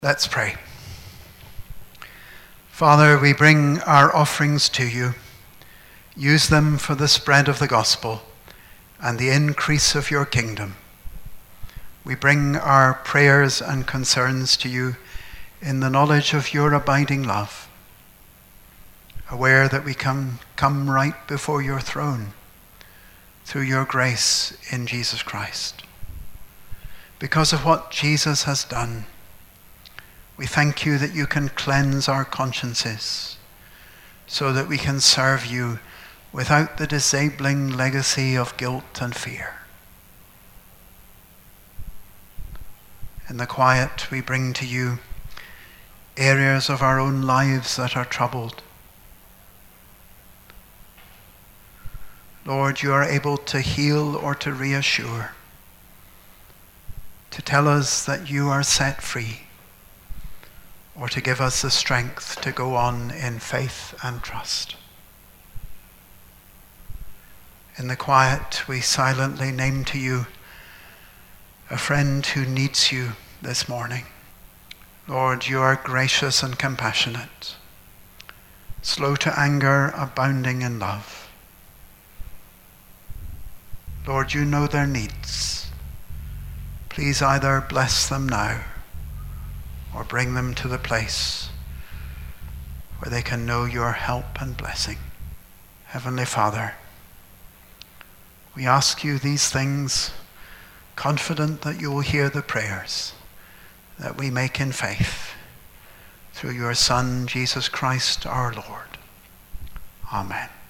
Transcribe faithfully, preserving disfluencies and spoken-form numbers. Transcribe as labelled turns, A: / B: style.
A: Let's pray. Father, we bring our offerings to you. Use them for the spread of the gospel and the increase of your kingdom. We bring our prayers and concerns to you in the knowledge of your abiding love, aware that we can come right before your throne through your grace in Jesus Christ. Because of what Jesus has done, we thank you that you can cleanse our consciences so that we can serve you without the disabling legacy of guilt and fear. In the quiet, we bring to you areas of our own lives that are troubled. Lord, you are able to heal or to reassure, to tell us that you are set free, or to give us the strength to go on in faith and trust. In the quiet, we silently name to you a friend who needs you this morning. Lord, you are gracious and compassionate, slow to anger, abounding in love. Lord, you know their needs. Please either bless them now or bring them to the place where they can know your help and blessing. Heavenly Father, we ask you these things, confident that you will hear the prayers that we make in faith through your Son, Jesus Christ our Lord. Amen.